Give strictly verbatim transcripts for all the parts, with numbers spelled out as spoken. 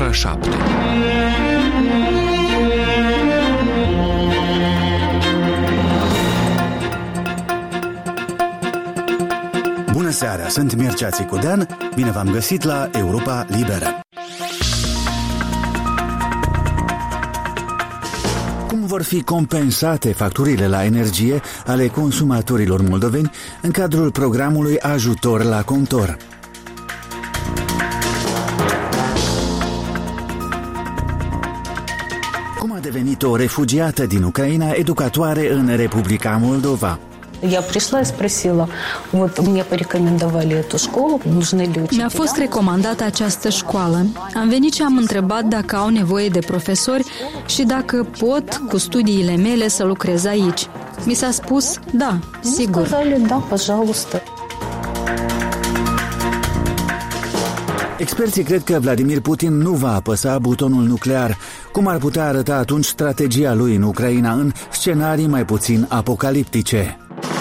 ora șapte. Bună seara, sunt Mircea Țicudean, bine v-am găsit la Europa Liberă. Cum vor fi compensate facturile la energie ale consumatorilor moldoveni în cadrul programului Ajutor la Contor? Cum a devenit o refugiată din Ucraina educatoare în Republica Moldova? Я пришла и спросила, вот мне порекомендовали эту школу, нужны ли учителя? Mi-a fost recomandată această școală. Am venit și am întrebat dacă au nevoie de profesori și dacă pot, cu studiile mele, să lucrez aici. Mi s-a spus, da, sigur. Сказали, да, пожалуйста. Experții cred că Vladimir Putin nu va apăsa butonul nuclear. Cum ar putea arăta atunci strategia lui în Ucraina în scenarii mai puțin apocaliptice?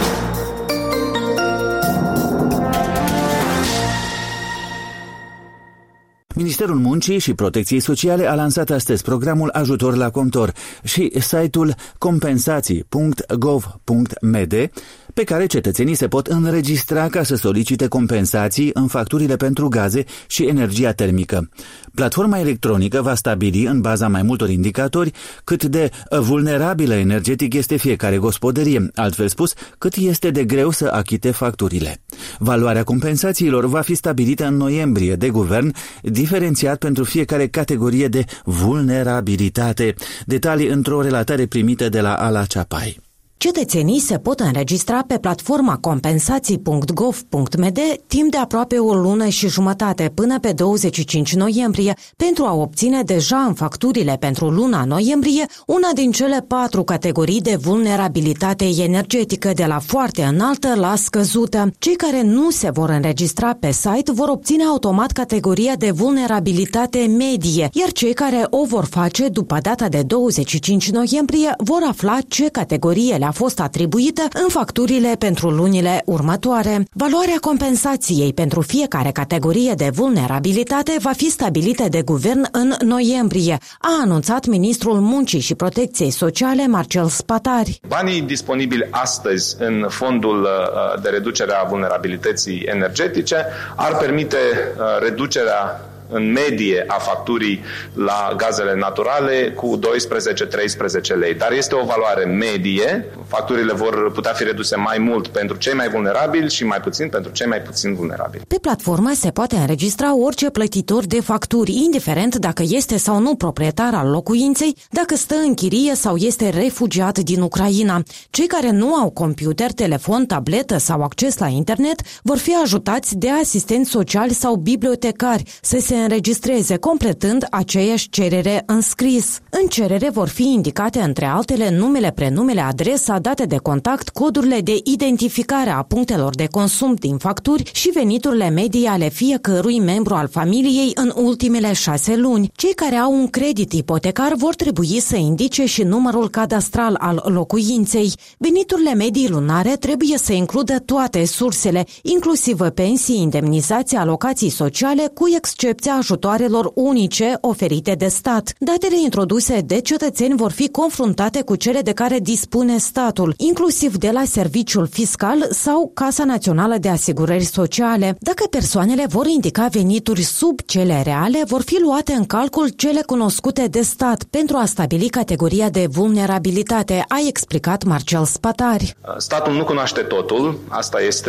Ministerul Muncii și Protecției Sociale a lansat astăzi programul Ajutor la Contor și site-ul compensații punct gov punct m d, pe care cetățenii se pot înregistra ca să solicite compensații în facturile pentru gaze și energia termică. Platforma electronică va stabili, în baza mai multor indicatori, cât de vulnerabilă energetic este fiecare gospodărie, altfel spus, cât este de greu să achite facturile. Valoarea compensațiilor va fi stabilită în noiembrie de guvern, diferențiat pentru fiecare categorie de vulnerabilitate. Detalii într-o relatare primită de la Ala Ceapai. Cetățenii se pot înregistra pe platforma compensații punct gov punct m d timp de aproape o lună și jumătate până pe douăzeci și cinci noiembrie pentru a obține deja în facturile pentru luna noiembrie una din cele patru categorii de vulnerabilitate energetică, de la foarte înaltă la scăzută. Cei care nu se vor înregistra pe site vor obține automat categoria de vulnerabilitate medie, iar cei care o vor face după data de douăzeci și cinci noiembrie vor afla ce categorie a fost atribuită în facturile pentru lunile următoare. Valoarea compensației pentru fiecare categorie de vulnerabilitate va fi stabilită de guvern în noiembrie, a anunțat ministrul Muncii și Protecției Sociale Marcel Spatari. Banii disponibili astăzi în fondul de reducere a vulnerabilității energetice ar permite reducerea în medie a facturii la gazele naturale cu doisprezece treisprezece lei. Dar este o valoare medie. Facturile vor putea fi reduse mai mult pentru cei mai vulnerabili și mai puțin pentru cei mai puțin vulnerabili. Pe platformă se poate înregistra orice plătitor de facturi, indiferent dacă este sau nu proprietar al locuinței, dacă stă în chirie sau este refugiat din Ucraina. Cei care nu au computer, telefon, tabletă sau acces la internet vor fi ajutați de asistenți sociali sau bibliotecari să se înregistreze, completând aceeași cerere în scris. În cerere vor fi indicate, între altele, numele, prenumele, adresa, date de contact, codurile de identificare a punctelor de consum din facturi și veniturile medii ale fiecărui membru al familiei în ultimele șase luni. Cei care au un credit ipotecar vor trebui să indice și numărul cadastral al locuinței. Veniturile medii lunare trebuie să includă toate sursele, inclusiv pensii, indemnizații, alocații sociale, cu excepția ajutoarelor unice oferite de stat. Datele introduse de cetățeni vor fi confruntate cu cele de care dispune statul, inclusiv de la Serviciul Fiscal sau Casa Națională de Asigurări Sociale. Dacă persoanele vor indica venituri sub cele reale, vor fi luate în calcul cele cunoscute de stat pentru a stabili categoria de vulnerabilitate, a explicat Marcel Spatari. Statul nu cunoaște totul, asta este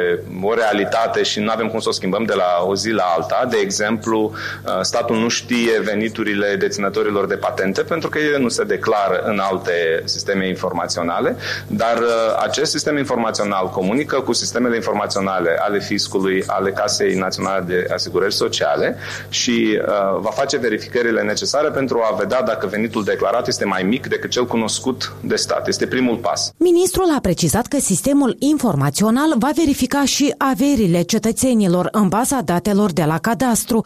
o realitate și nu avem cum să o schimbăm de la o zi la alta. De exemplu, statul nu știe veniturile deținătorilor de patente pentru că ele nu se declară în alte sisteme informaționale, dar acest sistem informațional comunică cu sistemele informaționale ale fiscului, ale Casei Naționale de Asigurări Sociale și uh, va face verificările necesare pentru a vedea dacă venitul declarat este mai mic decât cel cunoscut de stat. Este primul pas. Ministrul a precizat că sistemul informațional va verifica și averile cetățenilor în baza datelor de la cadastru,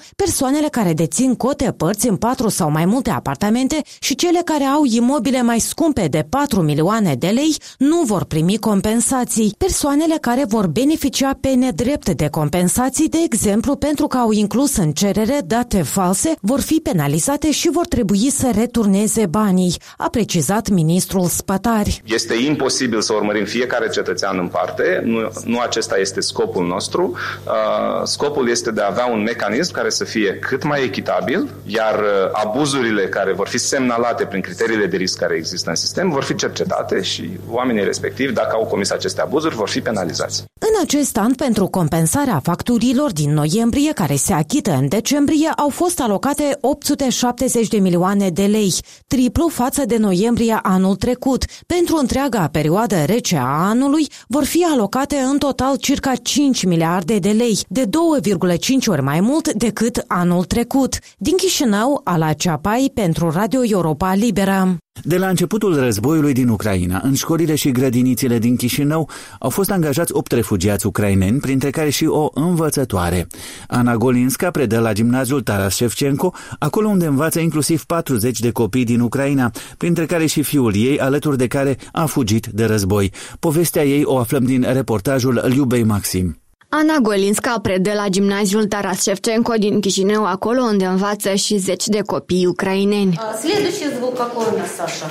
persoanele care dețin cote părți în patru sau mai multe apartamente și cele care au imobile mai scumpe de patru milioane de lei nu vor primi compensații. Persoanele care vor beneficia pe nedrept de compensații, de exemplu pentru că au inclus în cerere date false, vor fi penalizate și vor trebui să returneze banii, a precizat ministrul Spătari. Este imposibil să urmărim fiecare cetățean în parte, nu, nu acesta este scopul nostru. Uh, scopul este de a avea un mecanism care să fie cât mai echitabil, iar uh, abuzurile care vor fi semnalate prin criteriile de risc care există în sistem vor fi cercetate și oamenii respectivi, dacă au comis aceste abuzuri, vor fi penalizați. În acest an, pentru compensarea facturilor din noiembrie care se achită în decembrie, au fost alocate opt sute șaptezeci de milioane de lei, triplu față de noiembrie anul trecut. Pentru întreaga perioadă rece a anului vor fi alocate în total circa cinci miliarde de lei, de două virgulă cinci ori mai mult decât anul trecut. Din Chișinău, Ala Ceapai pentru Radio Europa Liberă. De la începutul războiului din Ucraina, în școlile și grădinițele din Chișinău au fost angajați opt refugiați ucraineni, printre care și o învățătoare. Ana Golinska predă la gimnaziul Taras Shevchenko, acolo unde învață inclusiv patruzeci de copii din Ucraina, printre care și fiul ei, alături de care a fugit de război. Povestea ei o aflăm din reportajul Liubei Maxim. Ana Golinska predă la gimnaziul Taras Shevchenko din Chișinău, acolo unde învață și zeci de copii ucraineni. Следующий звук какой у нас, Саша?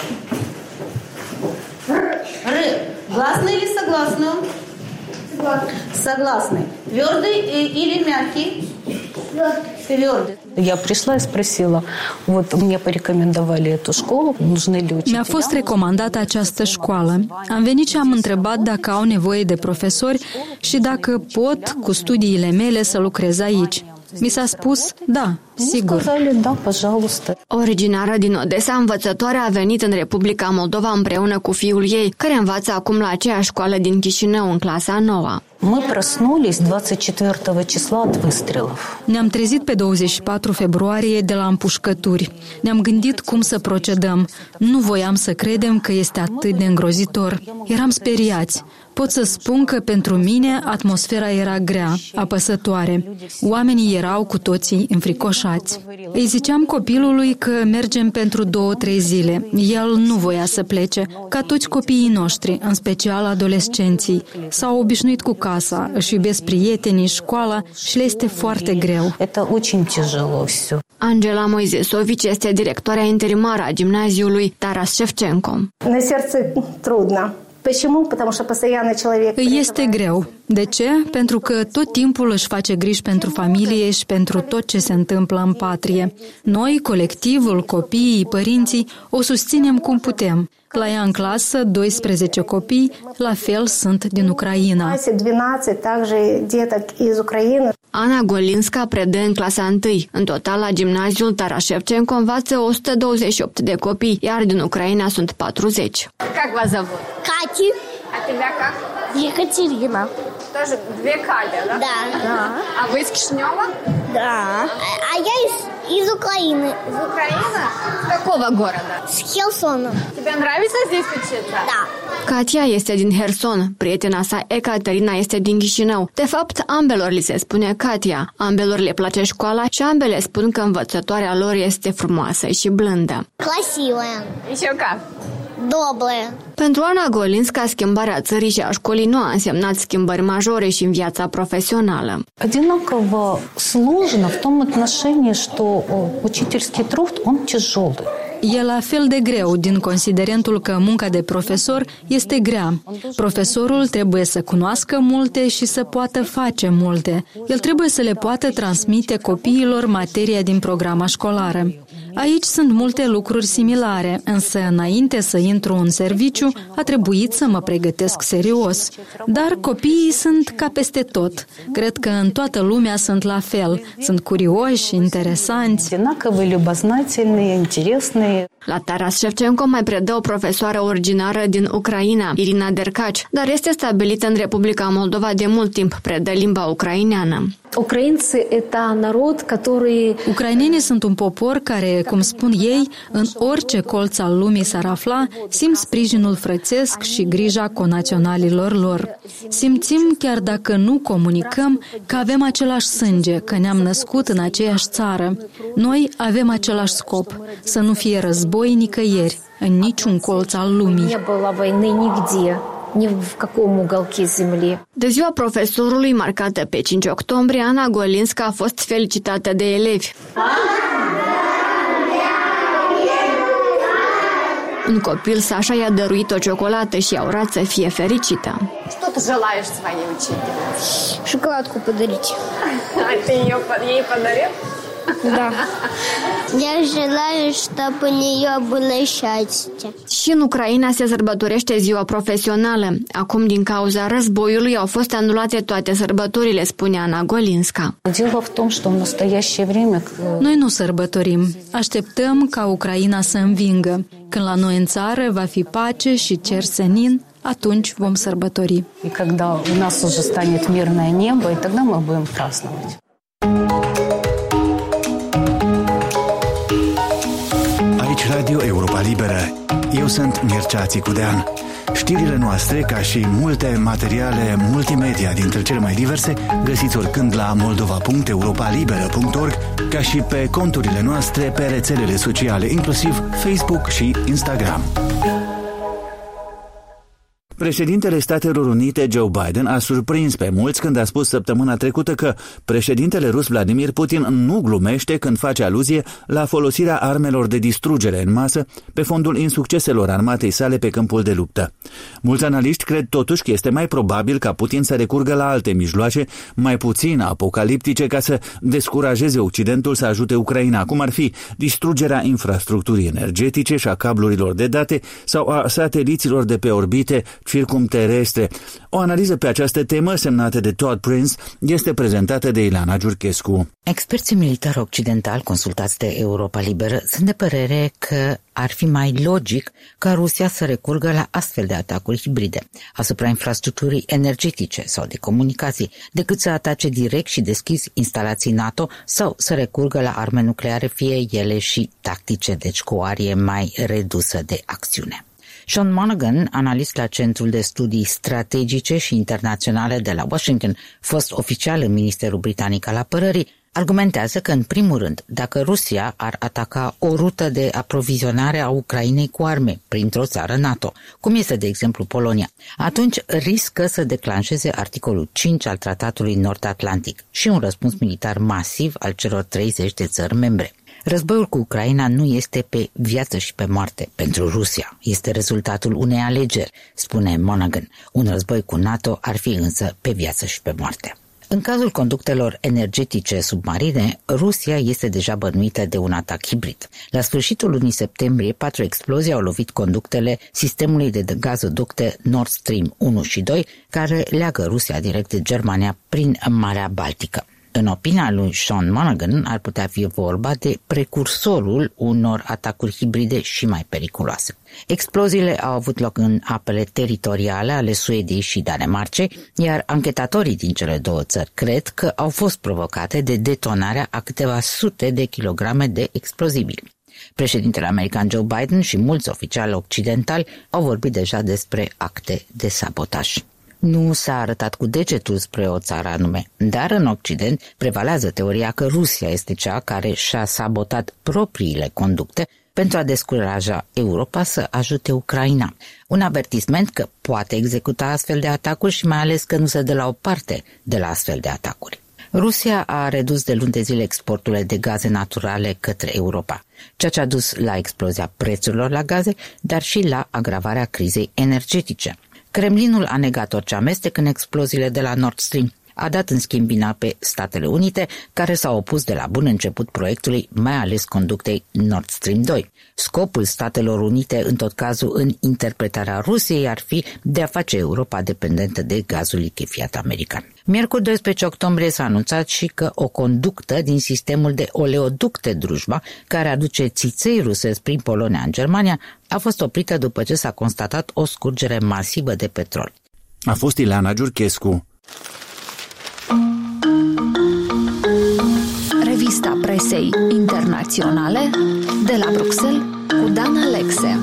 Р. Гласный или согласный? Согласный. Твердый или мягкий? Твердый. Я пришла и спросила, вот мне порекомендовали эту школу, нужны ли учителя? Mi-a fost recomandată această școală. Am venit și am întrebat dacă au nevoie de profesori și dacă pot, cu studiile mele, să lucrez aici. Mi s-a spus, da, sigur. Originară din Odessa, învățătoarea a venit în Republica Moldova împreună cu fiul ei, care învață acum la aceeași școală din Chișinău, în clasa a noua. Мы проснулись двадцать четвёртого числа от выстрелов. Ne-am trezit pe douăzeci și patru februarie de la împușcături. Ne-am gândit cum să procedăm. Nu voiam să credem că este atât de îngrozitor. Eram speriați. Pot să spun că pentru mine atmosfera era grea, apăsătoare. Oamenii erau cu toții înfricoșați. Îi ziceam copilului că mergem pentru două, trei zile. El nu voia să plece, ca toți copiii noștri, în special adolescenții. S-au obișnuit cu casa, își iubesc prietenii, școala și le este foarte greu. Angela Moisesovici este directoarea interimară a gimnaziului Taras Shevchenko. На сердце трудно. Почему? Потому что постоянно человек... Îi este greu. De ce? Pentru că tot timpul își face griji pentru familie și pentru tot ce se întâmplă în patrie. Noi, colectivul, copiii, părinții, o susținem cum putem. La ea în clasă, doisprezece copii, la fel sunt din Ucraina. Ana Golinska predă în clasa întâi. În total, la gimnaziul Taras Shevchenko învață o sută douăzeci și opt de copii, iar din Ucraina sunt patruzeci. Как вас зовут? Кати. А тебя как? Екатерина. Тоже две Катя, да? Да. Да. А вы из Кишинева? Да. А я из, из Украины. Из Украины? С какого города? С Херсона. Тебе нравится здесь учиться? Да. Katia este din Herson, prietena sa Ecaterina este din Chișinău. De fapt, ambelor li se spune Katia. Ambelor le place școala și ambele spun că învățătoarea lor este frumoasă și blândă. Красивая. Еще как? Добрая. Pentru Ana Golinska, schimbarea țării și a școlii nu a însemnat schimbări majore și în viața profesională. Одинаково сложно в том отношении, что учительский труд, он тяжелый. E la fel de greu din considerentul că munca de profesor este grea. Profesorul trebuie să cunoască multe și să poată face multe. El trebuie să le poată transmite copiilor materia din programa școlară. Aici sunt multe lucruri similare, însă înainte să intru în serviciu a trebuit să mă pregătesc serios. Dar copiii sunt ca peste tot. Cred că în toată lumea sunt la fel. Sunt curioși, interesanți. La Taras Shevchenko mai predă o profesoară originară din Ucraina, Irina Dercaci, dar este stabilită în Republica Moldova de mult timp, predă limba ucraineană. Ucrainenii sunt un popor care, cum spun ei, în orice colț al lumii s-ar afla, simt sprijinul frățesc și grija conaționalilor lor. Simțim, chiar dacă nu comunicăm, că avem același sânge, că ne-am născut în aceeași țară. Noi avem același scop, să nu fie război nicăieri, în niciun colț al lumii. De ziua profesorului, marcată pe cinci octombrie, Ana Golinska a fost felicitată de elevi. Un copil, Sasha, i-a dăruit o ciocolată și i-a urat să fie fericită. Что ты желаешь своей учительнице? Шоколадку подарить. А ты ее ей подарил? Да. Я желаю, чтобы у нее было счастье. Și în Ucraina se sărbătorește ziua profesională. Acum, din cauza războiului, au fost anulate toate sărbătorile, spune Ana Golinska. Noi nu sărbătorim. Așteptăm ca Ucraina să învingă. Când la noi în țară va fi pace și cer senin, atunci vom sărbători. И когда у нас уже станет мирное небо, и тогда мы будем праздновать. Aici Radio Europa Liberă. Eu sunt Mircea Țicudean. Știrile noastre, ca și multe materiale multimedia dintre cele mai diverse, găsiți oricând la moldova punct europa liberă punct org, ca și pe conturile noastre pe rețelele sociale, inclusiv Facebook și Instagram. Președintele Statelor Unite, Joe Biden, a surprins pe mulți când a spus săptămâna trecută că președintele rus Vladimir Putin nu glumește când face aluzie la folosirea armelor de distrugere în masă pe fondul insucceselor armatei sale pe câmpul de luptă. Mulți analiști cred totuși că este mai probabil ca Putin să recurgă la alte mijloace mai puțin apocaliptice ca să descurajeze Occidentul să ajute Ucraina, cum ar fi distrugerea infrastructurii energetice și a cablurilor de date sau a sateliților de pe orbite circumterestre. O analiză pe această temă, semnată de Todd Prince, este prezentată de Ilana Giurchescu. Experții militari occidentali consultați de Europa Liberă sunt de părere că ar fi mai logic ca Rusia să recurgă la astfel de atacuri hibride asupra infrastructurii energetice sau de comunicații, decât să atace direct și deschis instalații NATO sau să recurgă la arme nucleare, fie ele și tactice, deci cu o arie mai redusă de acțiune. Sean Monaghan, analist la Centrul de Studii Strategice și Internaționale de la Washington, fost oficial în Ministerul Britanic al Apărării, argumentează că, în primul rând, dacă Rusia ar ataca o rută de aprovizionare a Ucrainei cu arme printr-o țară NATO, cum este, de exemplu, Polonia, atunci riscă să declanșeze articolul cinci al Tratatului Nord-Atlantic și un răspuns militar masiv al celor treizeci de țări membre. Războiul cu Ucraina nu este pe viață și pe moarte pentru Rusia. Este rezultatul unei alegeri, spune Monaghan. Un război cu NATO ar fi însă pe viață și pe moarte. În cazul conductele energetice submarine, Rusia este deja bănuită de un atac hibrid. La sfârșitul lunii septembrie, patru explozii au lovit conductele sistemului de gazoducte Nord Stream unu și doi, care leagă Rusia direct de Germania prin Marea Baltică. În opinia lui Sean Monaghan, ar putea fi vorba de precursorul unor atacuri hibride și mai periculoase. Exploziile au avut loc în apele teritoriale ale Suediei și Danemarcei, iar anchetatorii din cele două țări cred că au fost provocate de detonarea a câteva sute de kilograme de explozibili. Președintele american Joe Biden și mulți oficiali occidentali au vorbit deja despre acte de sabotaj. Nu s-a arătat cu degetul spre o țară anume, dar în Occident prevalează teoria că Rusia este cea care și-a sabotat propriile conducte pentru a descuraja Europa să ajute Ucraina. Un avertisment că poate executa astfel de atacuri și mai ales că nu se dă la o parte de la astfel de atacuri. Rusia a redus de luni de zile exporturile de gaze naturale către Europa, ceea ce a dus la explozia prețurilor la gaze, dar și la agravarea crizei energetice. Kremlinul a negat orice amestec în exploziile de la Nord Stream. a dat în schimb vina pe Statele Unite, care s-au opus de la bun început proiectului, mai ales conductei Nord Stream doi. Scopul Statelor Unite, în tot cazul, în interpretarea Rusiei, ar fi de a face Europa dependentă de gazul lichefiat american. Miercuri doisprezece octombrie s-a anunțat și că o conductă din sistemul de oleoducte Drujba, care aduce țiței rusesc prin Polonia în Germania, a fost oprită după ce s-a constatat o scurgere masivă de petrol. A fost Ileana Giurchescu. Revista presei internaționale de la Bruxelles cu Dan Alexe.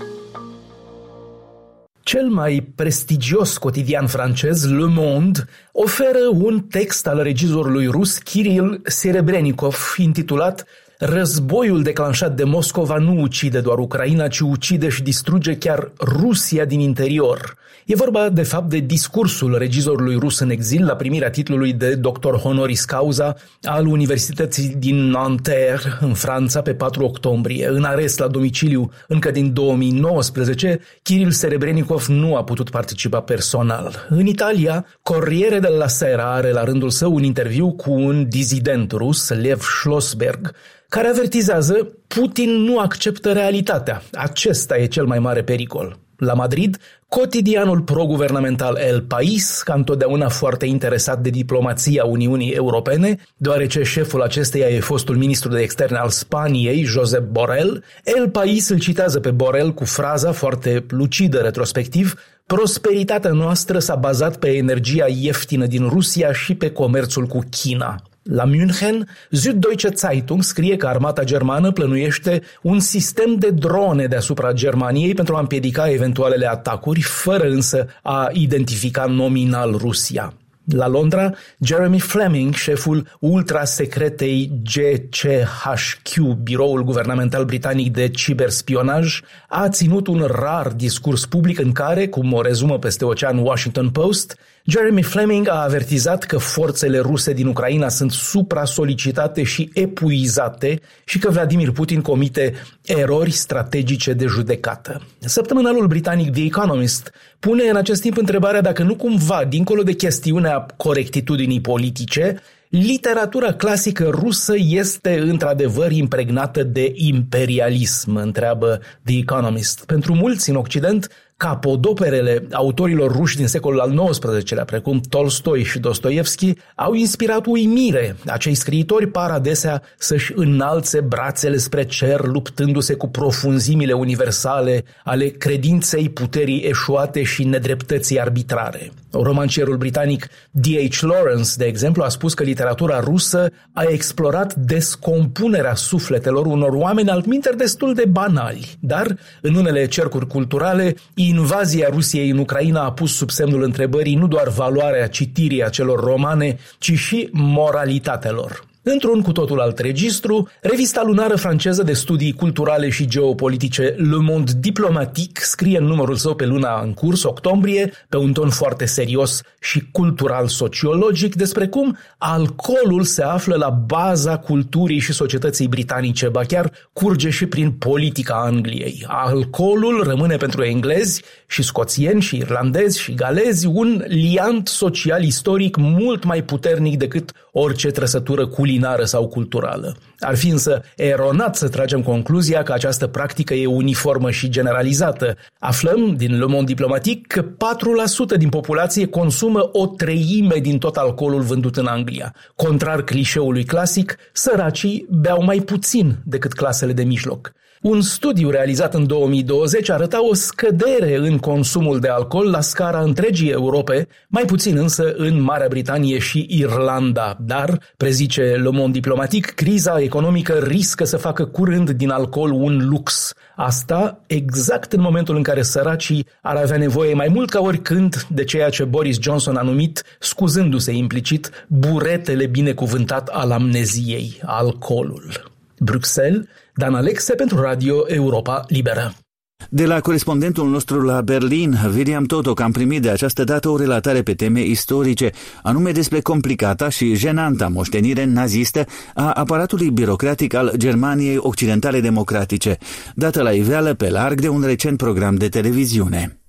Cel mai prestigios cotidian francez, Le Monde, oferă un text al regizorului rus Kirill Serebrennikov intitulat "Războiul declanșat de Moscova nu ucide doar Ucraina, ci ucide și distruge chiar Rusia din interior." E vorba, de fapt, de discursul regizorului rus în exil la primirea titlului de doctor honoris causa al Universității din Nanterre, în Franța, pe patru octombrie. În arest la domiciliu încă din două mii nouăsprezece, Kirill Serebrennikov nu a putut participa personal. În Italia, Corriere della Sera are la rândul său un interviu cu un dizident rus, Lev Schlossberg, care avertizează: Putin nu acceptă realitatea. Acesta e cel mai mare pericol. La Madrid, cotidianul pro-guvernamental El País, ca întotdeauna foarte interesat de diplomația Uniunii Europene, deoarece șeful acesteia e fostul ministru de externe al Spaniei, Josep Borrell, El País îl citează pe Borrell cu fraza foarte lucidă retrospectiv: "Prosperitatea noastră s-a bazat pe energia ieftină din Rusia și pe comerțul cu China." La München, Süddeutsche Zeitung scrie că armata germană plănuiește un sistem de drone deasupra Germaniei pentru a împiedica eventualele atacuri, fără însă a identifica nominal Rusia. La Londra, Jeremy Fleming, șeful ultrasecretei G C H Q, biroul guvernamental britanic de ciberspionaj, a ținut un rar discurs public în care, cum o rezumă peste ocean Washington Post, Jeremy Fleming a avertizat că forțele ruse din Ucraina sunt supra-solicitate și epuizate și că Vladimir Putin comite erori strategice de judecată. Săptămânalul britanic The Economist pune în acest timp întrebarea dacă nu cumva, dincolo de chestiunea corectitudinii politice, literatura clasică rusă este într-adevăr impregnată de imperialism, întreabă The Economist. Pentru mulți în Occident, capodoperele autorilor ruși din secolul al nouăsprezecelea, precum Tolstoi și Dostoevski, au inspirat uimire. Acei scriitori par adesea să-și înalțe brațele spre cer, luptându-se cu profunzimile universale ale credinței, puterii eșuate și nedreptății arbitrare. Romancierul britanic D H Lawrence, de exemplu, a spus că literatura rusă a explorat descompunerea sufletelor unor oameni altminteri destul de banali, dar în unele cercuri culturale, invazia Rusiei în Ucraina a pus sub semnul întrebării nu doar valoarea citirii acelor romane, ci și moralitatea lor. Într-un cu totul alt registru, revista lunară franceză de studii culturale și geopolitice Le Monde Diplomatique scrie în numărul său pe luna în curs, octombrie, pe un ton foarte serios și cultural-sociologic, despre cum alcoolul se află la baza culturii și societății britanice, ba chiar curge și prin politica Angliei. Alcoolul rămâne pentru englezi și scoțieni și irlandezi și galezi un liant social istoric mult mai puternic decât orice trăsătură culinară sau culturală. Ar fi însă eronat să tragem concluzia că această practică e uniformă și generalizată. Aflăm din Le Monde Diplomatique că patru la sută din populație consumă o treime din tot alcoolul vândut în Anglia. Contrar clișeului clasic, săracii beau mai puțin decât clasele de mijloc. Un studiu realizat în două mii douăzeci arăta o scădere în consumul de alcool la scara întregii Europe, mai puțin însă în Marea Britanie și Irlanda. Dar, prezice Le Monde Diplomatique, criza economică riscă să facă curând din alcool un lux. Asta exact în momentul în care săracii ar avea nevoie mai mult ca oricând de ceea ce Boris Johnson a numit, scuzându-se implicit, buretele binecuvântat al amneziei, alcoolul. Bruxelles, Dan Alexe pentru Radio Europa Liberă. De la corespondentul nostru la Berlin, William Totoc, am primit de această dată o relatare pe teme istorice, anume despre complicata și jenanta moștenire nazistă a aparatului birocratic al Germaniei Occidentale Democratice, dată la iveală pe larg de un recent program de televiziune.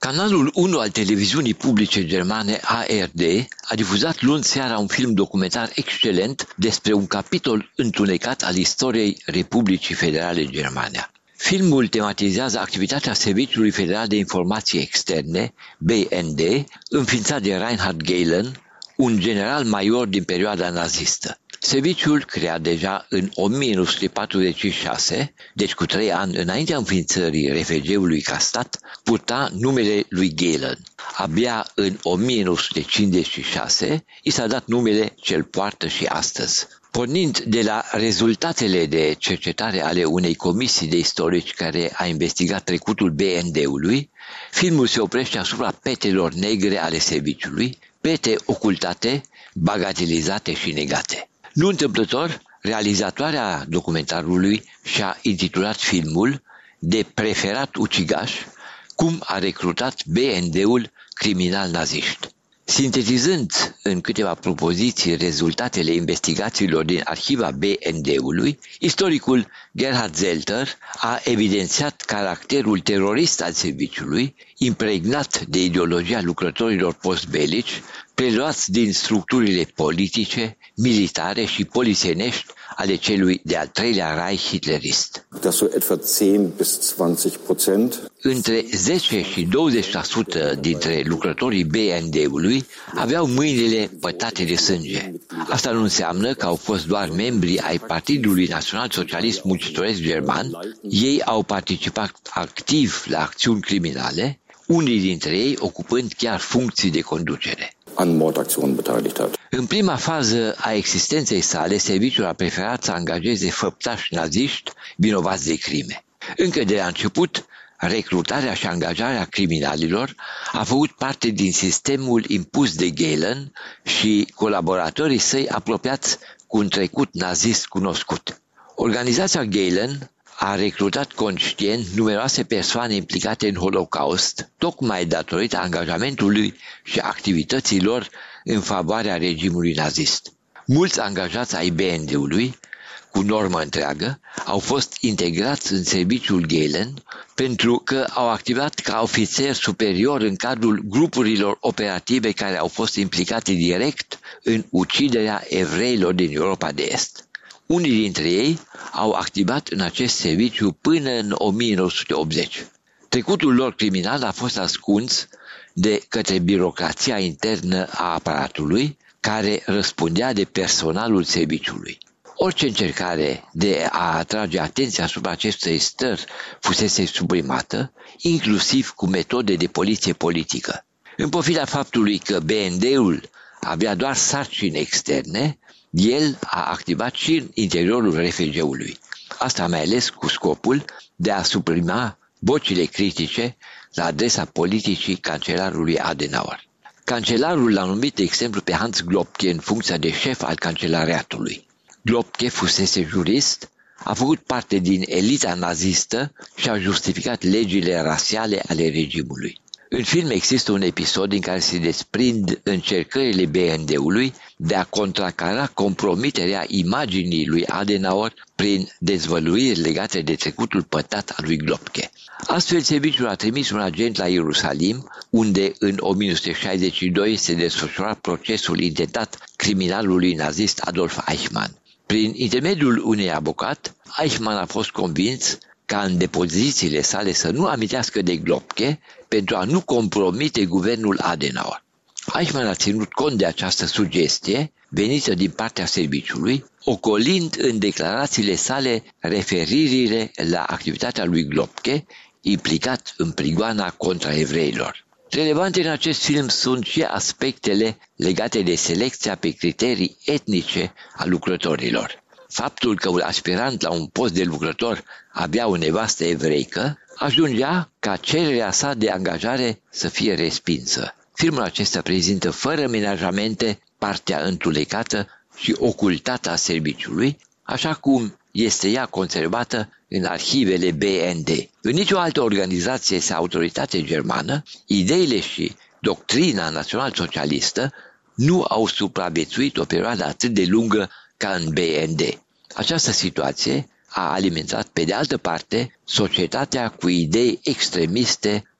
Canalul unu al televiziunii publice germane A R D a difuzat luni seara un film documentar excelent despre un capitol întunecat al istoriei Republicii Federale Germania. Filmul tematizează activitatea Serviciului Federal de Informații Externe, B N D, înființat de Reinhard Gehlen, un general major din perioada nazistă. Serviciul, creat deja în o mie nouă sute patruzeci și șase, deci cu trei ani înaintea înființării R F G-ului ca stat, purta numele lui Gehlen. Abia în o mie nouă sute cincizeci și șase i s-a dat numele ce îl poartă și astăzi. Pornind de la rezultatele de cercetare ale unei comisii de istorici care a investigat trecutul B N D-ului, filmul se oprește asupra petelor negre ale serviciului, pete ocultate, bagatelizate și negate. Nu întâmplător, realizatoarea documentarului și-a intitulat filmul De preferat ucigaș, cum a recrutat B N D-ul criminal naziști. Sintetizând în câteva propoziții rezultatele investigațiilor din arhiva B N D-ului, istoricul Gerhard Zelter a evidențiat caracterul terorist al serviciului, impregnat de ideologia lucrătorilor postbelici, preluați din structurile politice, militare și polițienești ale celui de-al treilea Reich hitlerist. Între zece și douăzeci la sută dintre lucrătorii B N D-ului aveau mâinile pătate de sânge. Asta nu înseamnă că au fost doar membri ai Partidului Național Socialist Muncitoresc German, ei au participat activ la acțiuni criminale, unii dintre ei ocupând chiar funcții de conducere. În prima fază a existenței sale, serviciul a preferat să angajeze făptași naziști vinovați de crime. Încă de la început, recrutarea și angajarea criminalilor a făcut parte din sistemul impus de Gehlen și colaboratorii săi apropiați cu un trecut nazist cunoscut. Organizația Gehlen a recrutat conștient numeroase persoane implicate în Holocaust, tocmai datorită angajamentului și activităților în favoarea regimului nazist. Mulți angajați ai B N D-ului, cu normă întreagă, au fost integrați în serviciul Gehlen pentru că au activat ca ofițeri superior în cadrul grupurilor operative care au fost implicate direct în uciderea evreilor din Europa de Est. Unii dintre ei au activat în acest serviciu până în o mie nouă sute optzeci. Trecutul lor criminal a fost ascuns de către birocrația internă a aparatului, care răspundea de personalul serviciului. Orice încercare de a atrage atenția asupra acestei stări fusese suprimată, inclusiv cu metode de poliție politică. În pofida faptului că B N D-ul avea doar sarcini externe, el a activat și în interiorul R F G-ului. Asta mai ales cu scopul de a suprima vocile critice la adresa politicii cancelarului Adenauer. Cancelarul l-a numit, de exemplu, pe Hans Globke în funcția de șef al cancelariatului. Globke fusese jurist, a făcut parte din elita nazistă și a justificat legile rasiale ale regimului. În film există un episod în care se desprind încercările B N D-ului de a contracara compromiterea imaginii lui Adenauer prin dezvăluiri legate de trecutul pătat al lui Globke. Astfel, serviciul a trimis un agent la Ierusalim, unde în o mie nouă sute șaizeci și doi se desfășura procesul intentat criminalului nazist Adolf Eichmann. Prin intermediul unui avocat, Eichmann a fost convins ca în depozițiile sale să nu amintească de Globke pentru a nu compromite guvernul Adenauer. Eichmann a ținut cont de această sugestie venită din partea serviciului, ocolind în declarațiile sale referirile la activitatea lui Globke, implicat în prigoana contra evreilor. Relevante în acest film sunt și aspectele legate de selecția pe criterii etnice a lucrătorilor. Faptul că un aspirant la un post de lucrător avea o nevastă evreică ajungea ca cererea sa de angajare să fie respinsă. Filmul acesta prezintă fără menajamente partea întulecată și ocultată a serviciului, așa cum este ea conservată în arhivele B N D. În nicio altă organizație sau autoritate germană, ideile și doctrina național-socialistă nu au supraviețuit o perioadă atât de lungă ca în B N D. Această situație a alimentat, pe de altă parte, societatea cu idei extremiste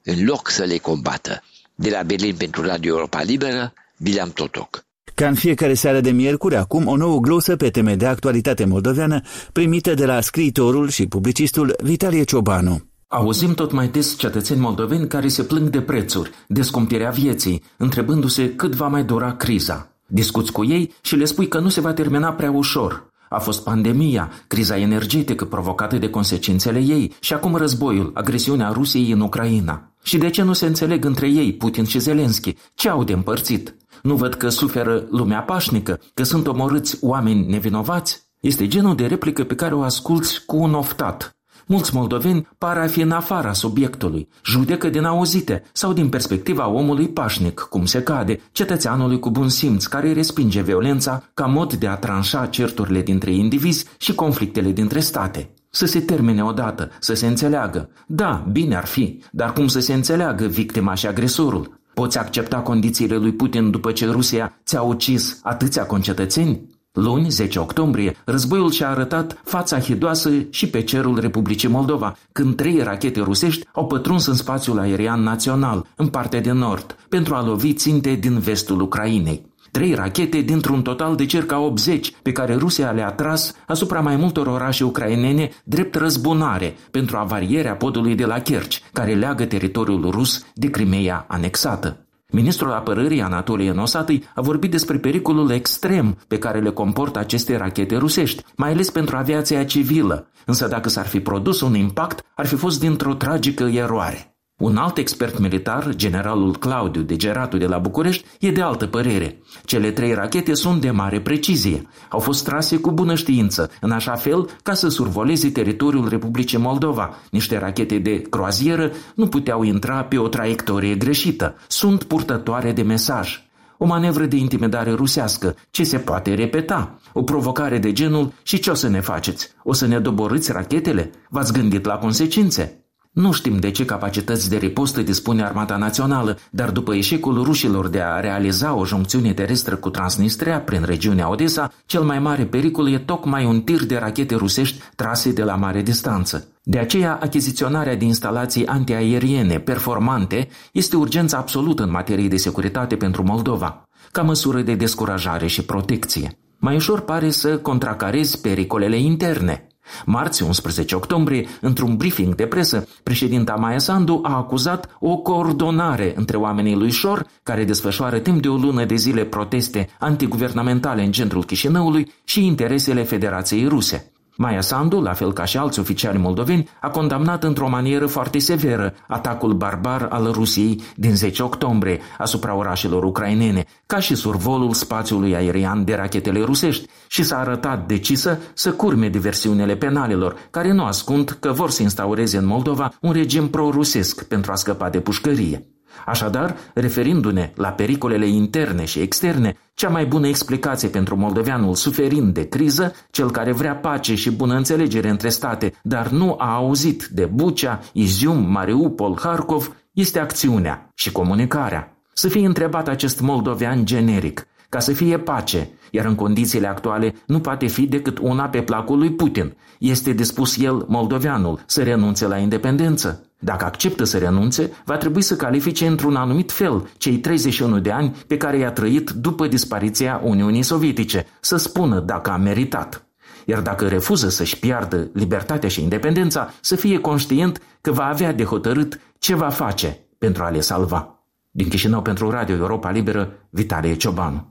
în loc să le combată. De la Berlin pentru Radio Europa Liberă, Bileam Totoc. Ca în fiecare seară de miercuri, acum o nouă glosă pe teme de actualitate moldoveană, primită de la scriitorul și publicistul Vitalie Ciobanu. Auzim tot mai des cetățeni moldoveni care se plâng de prețuri, de scumpirea vieții, întrebându-se cât va mai dura criza. Discuți cu ei și le spui că nu se va termina prea ușor. A fost pandemia, criza energetică provocată de consecințele ei și acum războiul, agresiunea Rusiei în Ucraina. Și de ce nu se înțeleg între ei, Putin și Zelenski? Ce au de împărțit? Nu văd că suferă lumea pașnică, că sunt omorâți oameni nevinovați? Este genul de replică pe care o asculți cu un oftat. Mulți moldoveni par a fi în afara subiectului, judecă din auzite sau din perspectiva omului pașnic, cum se cade, cetățeanului cu bun simț care respinge violența ca mod de a tranșa certurile dintre indivizi și conflictele dintre state. Să se termine odată, să se înțeleagă. Da, bine ar fi, dar cum să se înțeleagă victima și agresorul? Poți accepta condițiile lui Putin după ce Rusia ți-a ucis atâția concetățeni? Luni, zece octombrie, războiul și-a arătat fața hidoasă și pe cerul Republicii Moldova, când trei rachete rusești au pătruns în spațiul aerian național, în partea de nord, pentru a lovi ținte din vestul Ucrainei. Trei rachete dintr-un total de circa optzeci pe care Rusia le-a tras asupra mai multor orașe ucrainene drept răzbunare pentru avarierea podului de la Kerch, care leagă teritoriul rus de Crimeea anexată. Ministrul Apărării Anatolie Nosatăi a vorbit despre pericolul extrem pe care le comportă aceste rachete rusești, mai ales pentru aviația civilă, însă dacă s-ar fi produs un impact, ar fi fost dintr-o tragică eroare. Un alt expert militar, generalul Claudiu Degeratu de la București, e de altă părere. Cele trei rachete sunt de mare precizie. Au fost trase cu bună știință, în așa fel ca să survoleze teritoriul Republicii Moldova. Niște rachete de croazieră nu puteau intra pe o traiectorie greșită. Sunt purtătoare de mesaj. O manevră de intimidare rusească, ce se poate repeta? O provocare de genul și ce o să ne faceți? O să ne doborâți rachetele? V-ați gândit la consecințe? Nu știm de ce capacități de ripostă dispune Armata Națională, dar după eșecul rușilor de a realiza o juncțiune terestră cu Transnistria prin regiunea Odessa, cel mai mare pericol e tocmai un tir de rachete rusești trase de la mare distanță. De aceea, achiziționarea de instalații antiaeriene performante este urgență absolută în materie de securitate pentru Moldova, ca măsură de descurajare și protecție. Mai ușor pare să contracarezi pericolele interne. Marți, unsprezece octombrie, într-un briefing de presă, președinta Maia Sandu a acuzat o coordonare între oamenii lui Șor, care desfășoară timp de o lună de zile proteste antiguvernamentale în centrul Chișinăului, și interesele Federației Ruse. Maia Sandu, la fel ca și alți oficiali moldoveni, a condamnat într-o manieră foarte severă atacul barbar al Rusiei din zece octombrie asupra orașelor ucrainene, ca și survolul spațiului aerian de rachetele rusești, și s-a arătat decisă să curme diversiunile penalelor, care nu ascund că vor să instaureze în Moldova un regim pro-rusesc pentru a scăpa de pușcărie. Așadar, referindu-ne la pericolele interne și externe, cea mai bună explicație pentru moldoveanul suferind de criză, cel care vrea pace și bună înțelegere între state, dar nu a auzit de Bucea, Izium, Mariupol, Harkov, este acțiunea și comunicarea. Să fie întrebat acest moldovean generic, ca să fie pace, iar în condițiile actuale nu poate fi decât una pe placul lui Putin. Este dispus el, moldoveanul, să renunțe la independență? Dacă acceptă să renunțe, va trebui să califice într-un anumit fel cei treizeci și unu de ani pe care i-a trăit după dispariția Uniunii Sovietice, să spună dacă a meritat. Iar dacă refuză să-și piardă libertatea și independența, să fie conștient că va avea de hotărât ce va face pentru a le salva. Din Chișinău pentru Radio Europa Liberă, Vitalie Ciobanu.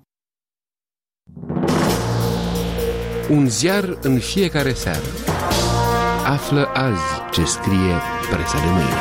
Un ziar în fiecare seară. Află azi ce scrie presa de mâine.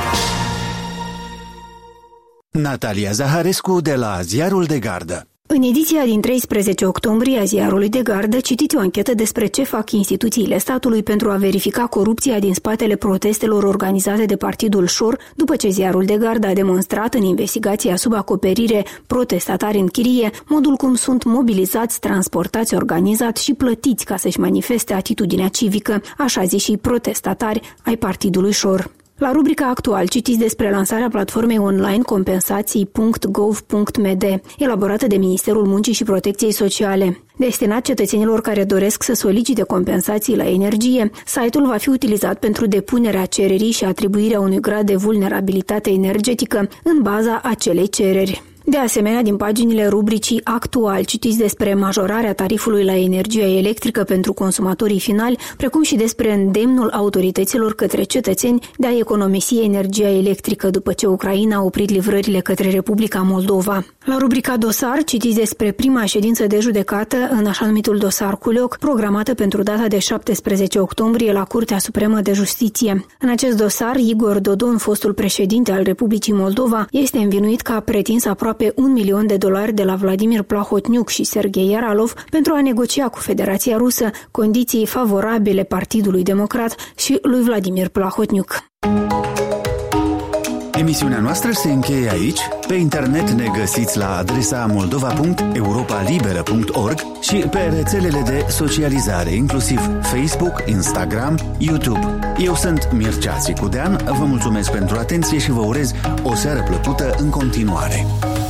Natalia Zaharescu de la Ziarul de Gardă. În ediția din treisprezece octombrie a Ziarului de Gardă citiți o anchetă despre ce fac instituțiile statului pentru a verifica corupția din spatele protestelor organizate de Partidul Șor, după ce Ziarul de Gardă a demonstrat în investigația sub acoperire protestatari în chirie modul cum sunt mobilizați, transportați, organizați și plătiți ca să-și manifeste atitudinea civică, așa ziși protestatari ai Partidului Șor. La rubrica Actual citiți despre lansarea platformei online compensații punct gov punct m d, elaborată de Ministerul Muncii și Protecției Sociale. Destinat cetățenilor care doresc să solicite compensații la energie, site-ul va fi utilizat pentru depunerea cererii și atribuirea unui grad de vulnerabilitate energetică în baza acelei cereri. De asemenea, din paginile rubricii Actual citiți despre majorarea tarifului la energia electrică pentru consumatorii finali, precum și despre îndemnul autorităților către cetățeni de a economisi energia electrică după ce Ucraina a oprit livrările către Republica Moldova. La rubrica Dosar citiți despre prima ședință de judecată în așa numitul dosar Culioc, programată pentru data de șaptesprezece octombrie la Curtea Supremă de Justiție. În acest dosar, Igor Dodon, fostul președinte al Republicii Moldova, este învinuit că a pretins aproape pe un milion de dolari de la Vladimir Plahotniuc și Sergei Yaralov pentru a negocia cu Federația Rusă condiții favorabile Partidului Democrat și lui Vladimir Plahotniuc. Emisiunea noastră se încheie aici. Pe internet ne găsiți la adresa moldova punct europa liberă punct org și pe rețelele de socializare, inclusiv Facebook, Instagram, YouTube. Eu sunt Mircea Țicudean, vă mulțumesc pentru atenție și vă urez o seară plăcută în continuare.